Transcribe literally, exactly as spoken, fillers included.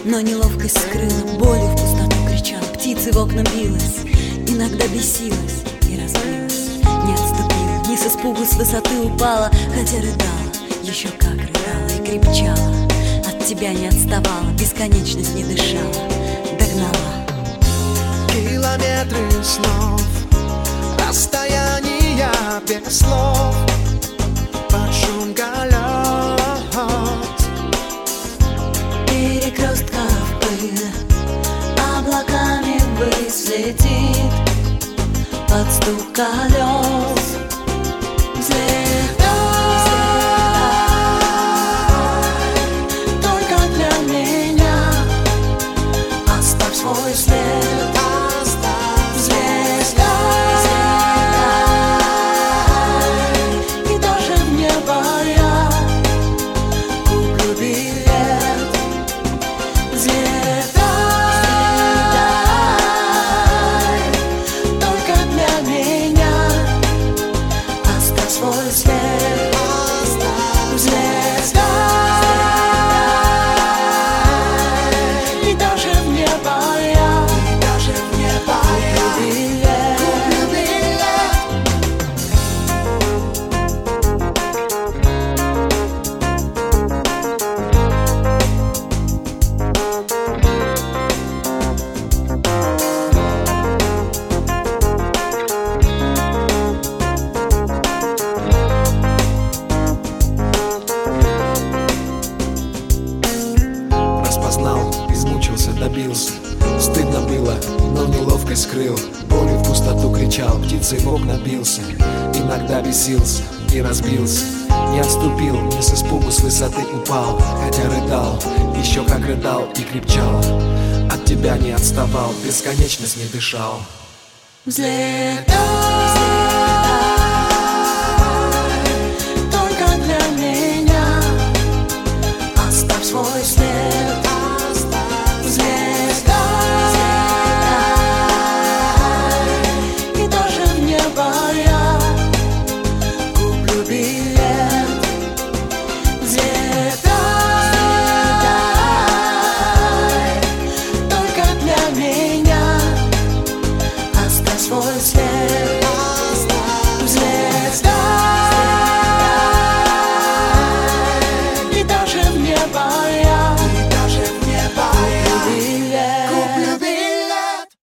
но неловкость скрыла, болью в пустоту кричала, птицы в окна билась, иногда бесилась и разбилась. Не отступила, не с испугу с высоты упала, хотя рыдала, еще как рыдала и крепчала. От тебя не отставала, бесконечность не дышала, догнала. Километры снов, расстояния без слов, под шум колес, перекрестков пыль облаками ввысь летит, под стук колес. Взлетай, только для меня оставь свой след. Измучился, добился, стыдно было, но неловкость скрыл. Болью в пустоту кричал, птицей в окна бился, иногда бесился и разбился. Не отступил, не с испугу с высоты упал, хотя рыдал, еще как рыдал и крепчал. От тебя не отставал, бесконечность не дышал. Взлетай.